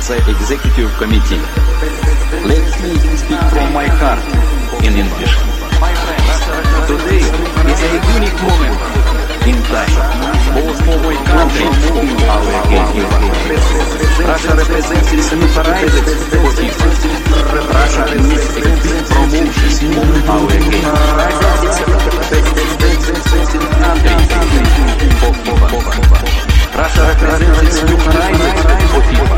the Executive Committee. Let me speak from my heart in English. Today is a unique moment in time, both for my country and our again. Russia represents its neutrality for people. Russia needs a big promotion of our again. Russia represents its neutrality for people.